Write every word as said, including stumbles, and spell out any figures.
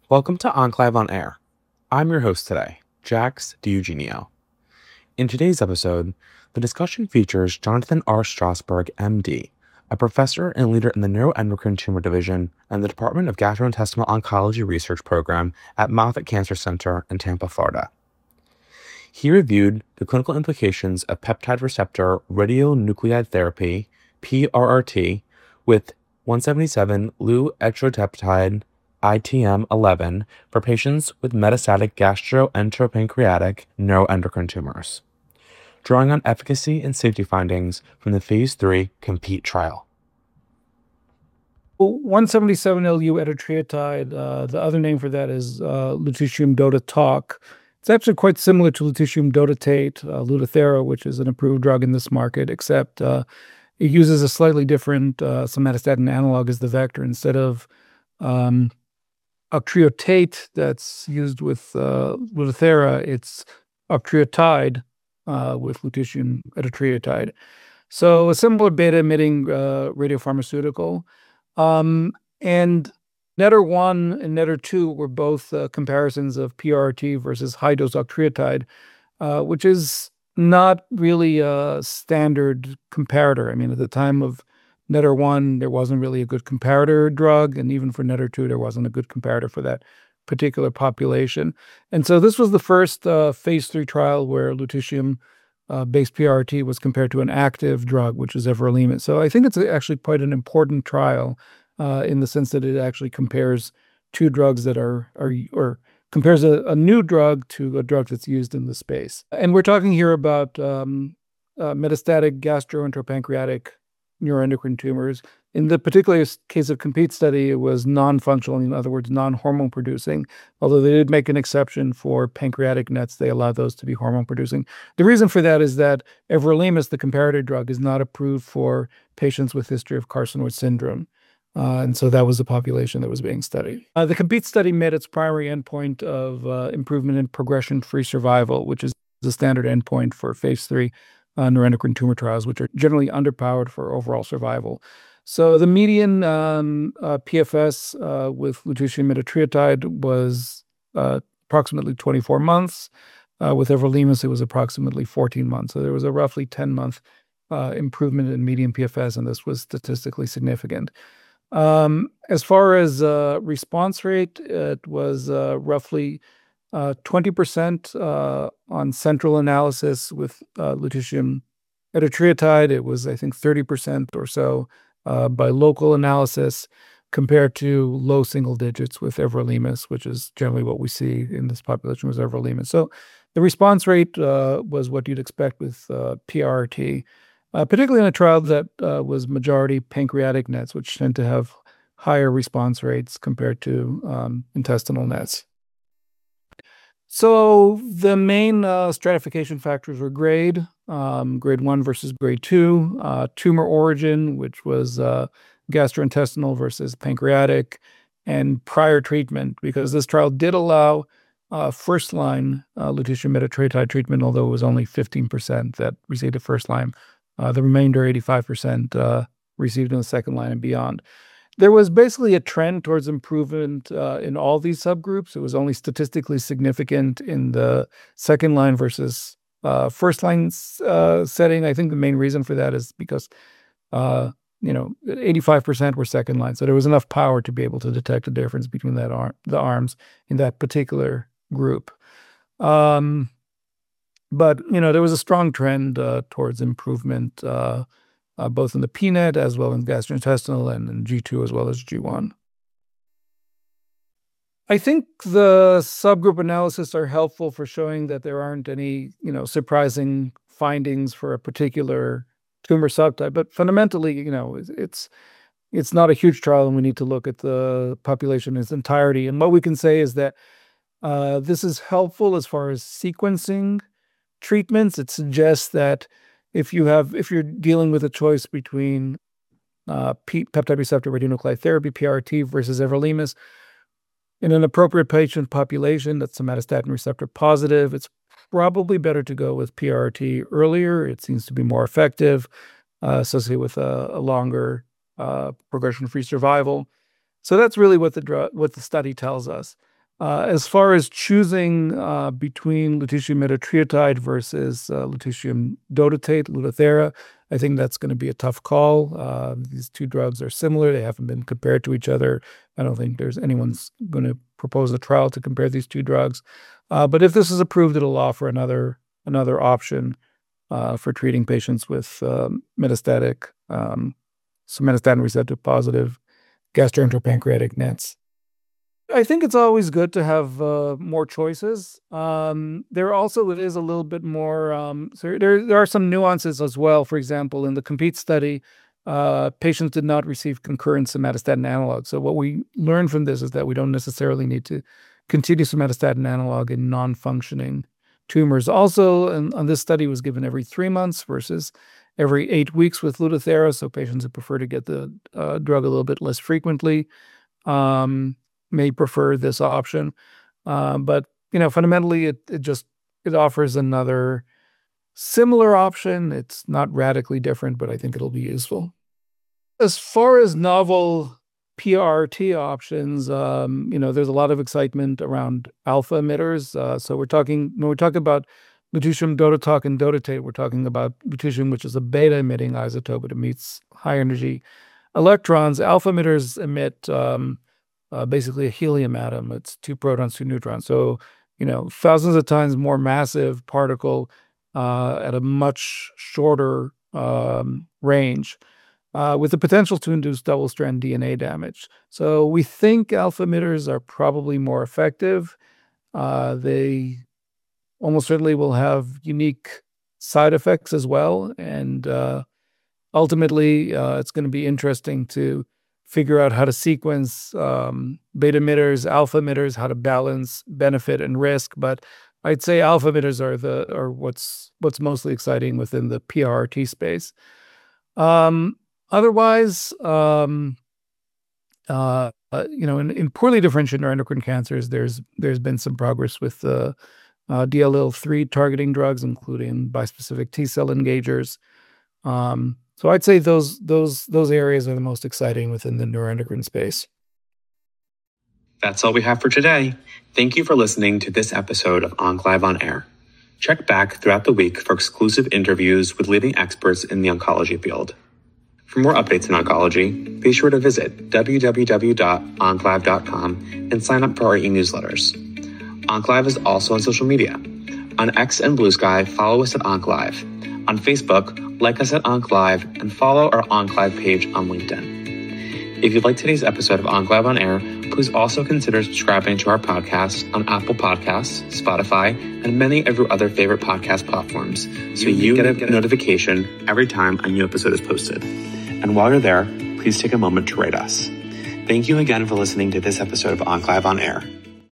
Welcome to Enclave on Air. I'm your host today, Jax DiEugenio. In today's episode, the discussion features Jonathan R. Strasberg, M D, a professor and leader in the Neuroendocrine Tumor Division and the Department of Gastrointestinal Oncology Research Program at Moffitt Cancer Center in Tampa, Florida. He reviewed the clinical implications of peptide receptor radionuclide therapy, P R R T, with one seventy-seven Lu-etroteptide I T M eleven for patients with metastatic gastroenteropancreatic neuroendocrine tumors, drawing on efficacy and safety findings from the phase three COMPETE trial. one seventy-seven Lu etroteptide, uh, the other name for that is uh, lutetium dotatate. It's actually quite similar to lutetium dotatate, uh, Lutathera, which is an approved drug in this market, except uh, it uses a slightly different uh, somatostatin analog as the vector. Instead of um, octreotate that's used with uh, Lutathera, it's octreotide uh, with lutetium etroteptide. So a similar beta-emitting uh, radiopharmaceutical. Um, and Netter one and Netter two were both uh, comparisons of P R R T versus high-dose octreotide, uh, which is not really a standard comparator. I mean, at the time of Netter one, there wasn't really a good comparator drug, and even for Netter two, there wasn't a good comparator for that particular population. And so this was the first uh, phase three trial where lutetium uh, based P R R T was compared to an active drug, which is everolimus. So I think it's actually quite an important trial uh, in the sense that it actually compares two drugs that are, are or compares a, a new drug to a drug that's used in the space. And we're talking here about um, uh, metastatic gastroenteropancreatic neuroendocrine tumors. In the particular case of COMPETE study, it was non-functional, in other words, non-hormone producing, although they did make an exception for pancreatic nets. They allowed those to be hormone producing. The reason for that is that everolimus, the comparator drug, is not approved for patients with history of carcinoid syndrome. Uh, and so that was the population that was being studied. Uh, the COMPETE study met its primary endpoint of uh, improvement in progression-free survival, which is the standard endpoint for phase three uh, neuroendocrine tumor trials, which are generally underpowered for overall survival. So the median um, uh, P F S uh, with lutetium etroteptide was uh, approximately twenty-four months. Uh, with everolimus, it was approximately fourteen months. So there was a roughly ten-month uh, improvement in median P F S, and this was statistically significant. Um, as far as uh, response rate, it was uh, roughly uh, twenty percent uh, on central analysis with uh, lutetium etroteptide. It was, I think, thirty percent or so uh, by local analysis, compared to low single digits with everolimus, which is generally what we see in this population with everolimus. So the response rate uh, was what you'd expect with uh, P R R T. Uh, particularly in a trial that uh, was majority pancreatic nets, which tend to have higher response rates compared to um, intestinal nets. So the main uh, stratification factors were grade, um, grade one versus grade two, uh, tumor origin, which was uh, gastrointestinal versus pancreatic, and prior treatment, because this trial did allow uh, first-line uh, lutetium etroteptide treatment, although it was only fifteen percent that received a first-line. Uh, the remainder, eighty-five percent, uh, received in the second line and beyond. There was basically a trend towards improvement uh, in all these subgroups. It was only statistically significant in the second line versus uh, first line uh, setting. I think the main reason for that is because, uh, you know, eighty-five percent were second line. So there was enough power to be able to detect a difference between that arm, the arms in that particular group. Um, But, you know, there was a strong trend uh, towards improvement, uh, uh, both in the P NET as well in gastrointestinal and in G two as well as G one. I think the subgroup analysis are helpful for showing that there aren't any, you know, surprising findings for a particular tumor subtype. But fundamentally, you know, it's it's, it's not a huge trial, and we need to look at the population in its entirety. And what we can say is that uh, this is helpful as far as sequencing treatments. It suggests that if you have, if you're dealing with a choice between uh, P- peptide receptor radionuclide therapy, P R R T, versus everolimus, in an appropriate patient population that's somatostatin receptor positive, it's probably better to go with P R R T earlier. It seems to be more effective, uh, associated with a, a longer uh, progression-free survival. So that's really what the drug, what the study tells us. Uh, as far as choosing uh, between lutetium etotrieotide versus uh, lutetium dotatate, Lutathera, I think that's going to be a tough call. Uh, these two drugs are similar. They haven't been compared to each other. I don't think there's anyone's going to propose a trial to compare these two drugs. Uh, but if this is approved, it'll offer another another option uh, for treating patients with um, metastatic, um, somatostatin receptor positive gastroenteropancreatic nets. I think it's always good to have uh, more choices. Um, there also it is a little bit more. Um, so there there are some nuances as well. For example, in the COMPETE study, uh, patients did not receive concurrent somatostatin analog. So what we learned from this is that we don't necessarily need to continue somatostatin analog in non-functioning tumors. Also, and on this study was given every three months versus every eight weeks with Lutathera. So patients who prefer to get the uh, drug a little bit less frequently Um, may prefer this option. Uh, but, you know, fundamentally, it, it just, it offers another similar option. It's not radically different, but I think it'll be useful. As far as novel P R T options, um, you know, there's a lot of excitement around alpha emitters. Uh, so we're talking, when we're talking about lutetium dotatate and dotatate, we're talking about lutetium, which is a beta-emitting isotope. It emits high-energy electrons. Alpha emitters emit um, Uh, basically a helium atom. It's two protons, two neutrons. So, you know, thousands of times more massive particle uh, at a much shorter um, range uh, with the potential to induce double-strand D N A damage. So we think alpha emitters are probably more effective. Uh, they almost certainly will have unique side effects as well. And uh, ultimately, uh, it's going to be interesting to figure out how to sequence um, beta emitters, alpha emitters, how to balance benefit and risk. But I'd say alpha emitters are the are what's what's mostly exciting within the P R T space. Um, otherwise, um, uh, uh, you know, in, in poorly differentiated neuroendocrine cancers, there's there's been some progress with the uh, D L L three targeting drugs, including bispecific T cell engagers. Um, So I'd say those those those areas are the most exciting within the neuroendocrine space. That's all we have for today. Thank you for listening to this episode of OncLive on Air. Check back throughout the week for exclusive interviews with leading experts in the oncology field. For more updates in oncology, be sure to visit w w w dot onclive dot com and sign up for our e-newsletters. OncLive is also on social media. On X and Blue Sky, follow us at OncLive. On Facebook, like us at OncLive, and follow our OncLive page on LinkedIn. If you like today's episode of OncLive on Air, please also consider subscribing to our podcast on Apple Podcasts, Spotify, and many of your other favorite podcast platforms, so you get a notification every time a new episode is posted. And while you're there, please take a moment to rate us. Thank you again for listening to this episode of OncLive on Air.